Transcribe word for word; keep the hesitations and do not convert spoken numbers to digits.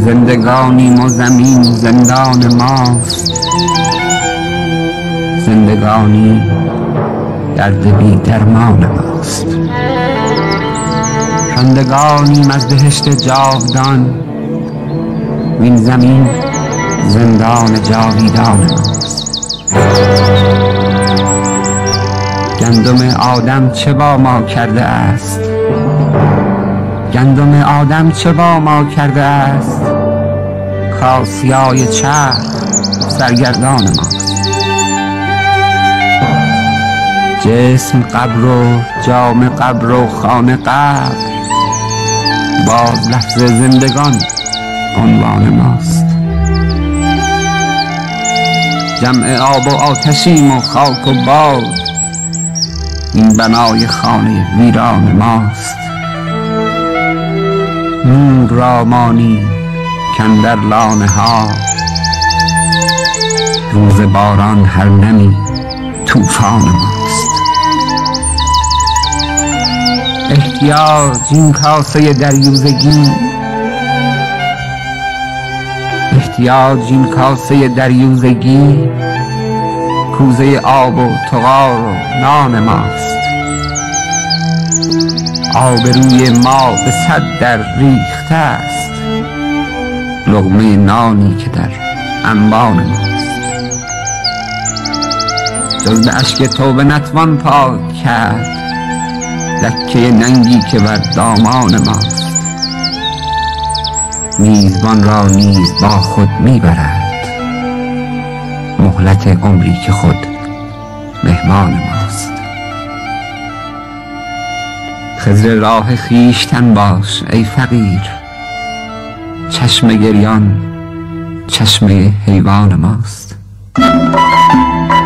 زندگانیم و زمین زندان ماست، زندگانی درد بی درمان ماست. رندگانیم از بهشت جاودان، وین زمین زندان جاویدان ماست. گندم آدم چه با ما کرده است، گندم آدم چه با ما کرده است، کآسیای چرخ سرگردان ماست. جسم قبر و جام قبر و خانه قبر، باز لفظ زندگان عنوان ماست. جمع آب و آتشیم و خاک و باد، این بنای خانه ویران ماست. نور را مانی کاندر لانه ها، روز باران هر نمی طوفان ماست. احتیاج این کاسه دریوزگی، احتیاج این کاسه دریوزگی، کوزه آب و تغار و نان ماست. آبروی ما به صد در ریخته است، لقمه نانی که در انبان ماست. جز به اشک توبه نتوان پاک کرد، لکه ننگی که بر دامان ماست. میزبان را نیز با خود میبرد، مهلت عمری که خود مهمان ماست. خضر راه خویشتن باش ای فقیر، چشم گریان چشم حیوان ماست.